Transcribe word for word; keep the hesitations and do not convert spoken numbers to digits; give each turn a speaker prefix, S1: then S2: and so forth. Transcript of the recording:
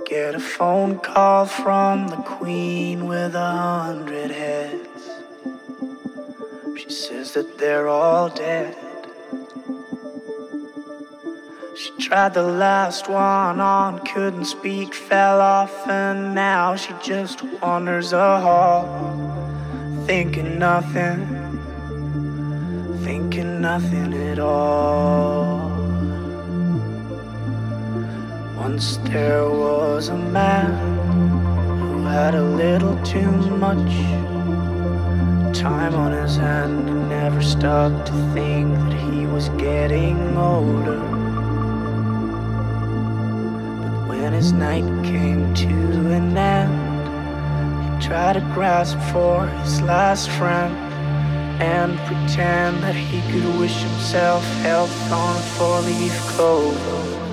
S1: Get a phone call from the queen with a hundred heads. She says that they're all dead. She tried the last one on, couldn't speak, fell off, and now she just wanders a hall, thinking nothing, thinking nothing at all. Once there was a man who had a little too much time on his hand and never stopped to think that he was getting older. When his night came to an end, he tried to grasp for his last friend and pretend that he could wish himself health on a four-leaf clover.